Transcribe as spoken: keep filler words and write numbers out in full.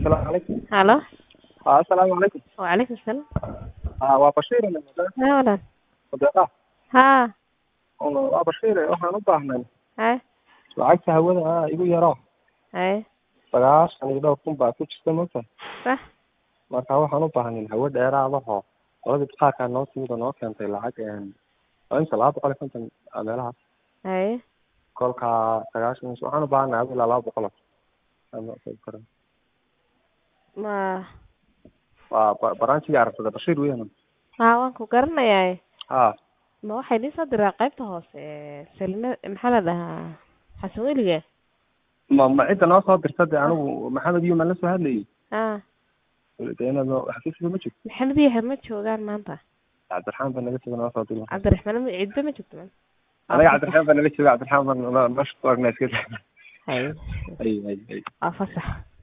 السلام عليكم. Halo. ها السلام عليكم. وعليكم السلام. ها waa Bashiir ina Haa walaal. wadaqa Haa. oo waa Bashiir waxaan u baahnay Haa. lacagta hawada ah igu yaro Haa. sagaashan iyo dhowr kun baa ku jirta moogta Sah. marka waxaan u baahnay hawo dheeraad ah oo qolada qaarka noo timid oo noo keentay lacag een oo inta laba boqol iyo konton meelaha Haa. kolka sagaashan waxaan u baahnay ilaa laba boqol ama soo karan Ma waa baraantiga aragtida Bashiir weeyaan haa waan ku garanayaa. ha Ma waxay idin soo diraa qaybta hoose ee Selma maxaa la dhahaa Xasan Weliga. ma ma cid noo soo dirtay anigu Maxamed iyo ma la soo hadlayay Haa. deena wax kiisa ma jirto Maxamed iyo ma joogaan maanta. Cabdiraxmaan baa naga tagay noo soo diray Cabdiraxmaan ma cid ma joogto man. aniga Cabdiraxmaan baa naga tagay Cabdiraxmaan ma ma shaqo iska Hay. ay ay ay Afasax.